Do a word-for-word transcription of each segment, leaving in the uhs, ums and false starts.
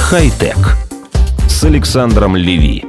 Хай-тек с Александром Леви.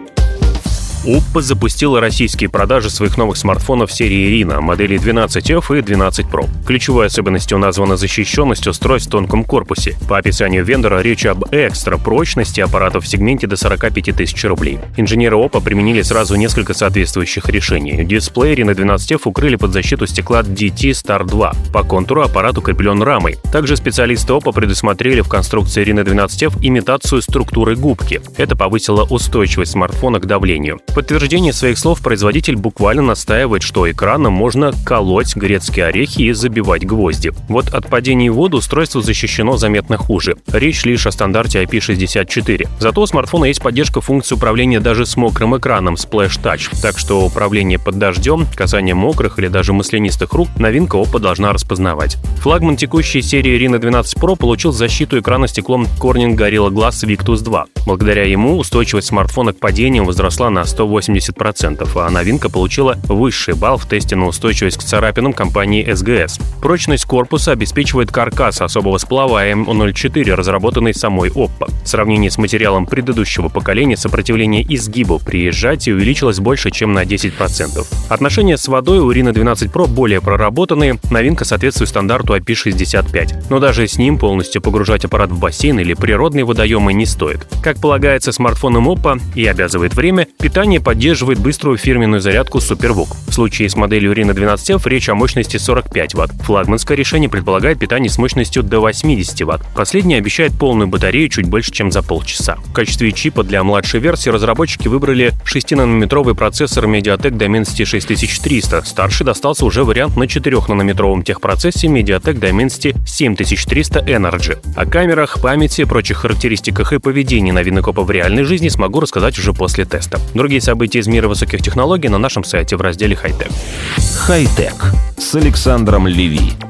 Oppo запустила российские продажи своих новых смартфонов серии Reno, моделей двенадцать эф и двенадцать про. Ключевой особенностью названа защищенность устройств в тонком корпусе. По описанию вендора речь об экстра прочности аппаратов в сегменте до сорок пять тысяч рублей. Инженеры Oppo применили сразу несколько соответствующих решений. Дисплей Reno двенадцать эф укрыли под защиту стекла ди ти стар два. По контуру аппарат укреплен рамой. Также специалисты Oppo предусмотрели в конструкции Reno двенадцать эф имитацию структуры губки. Это повысило устойчивость смартфона к давлению. В подтверждение своих слов производитель буквально настаивает, что экраном можно колоть грецкие орехи и забивать гвозди. Вот от падения в воду устройство защищено заметно хуже. Речь лишь о стандарте ай пи шестьдесят четыре. Зато у смартфона есть поддержка функции управления даже с мокрым экраном Splash Touch. Так что управление под дождем, касание мокрых или даже маслянистых рук новинка Oppo должна распознавать. Флагман текущей серии Reno двенадцать про получил защиту экрана стеклом Corning Gorilla Glass Victus два. Благодаря ему устойчивость смартфона к падениям возросла на сто восемьдесят процентов, а новинка получила высший балл в тесте на устойчивость к царапинам компании эс джи эс. Прочность корпуса обеспечивает каркас особого сплава эй эм ноль четыре, разработанный самой Oppo. В сравнении с материалом предыдущего поколения сопротивление изгибу при сжатии увеличилось больше, чем на десять процентов. Отношения с водой у Reno двенадцать про более проработанные, новинка соответствует стандарту ай пи шестьдесят пять. Но даже с ним полностью погружать аппарат в бассейн или природные водоемы не стоит. Как полагается смартфонам Oppo и обязывает время, питание поддерживает быструю фирменную зарядку SuperVOOC. В случае с моделью Reno двенадцать эф речь о мощности сорок пять ватт. Флагманское решение предполагает питание с мощностью до восемьдесят ватт. Последнее обещает полную батарею чуть больше, чем за полчаса. В качестве чипа для младшей версии разработчики выбрали шестинанометровый процессор MediaTek Dimensity шесть тысяч триста. Старший достался уже вариант на четырехнанометровом техпроцессе MediaTek Dimensity семь тысяч триста Energy. О камерах, памяти, прочих характеристиках и поведении новинок Oppo в реальной жизни смогу рассказать уже после теста. Другие события из мира высоких технологий на нашем сайте в разделе «Хай-тек». Хай-тек с Александром Леви.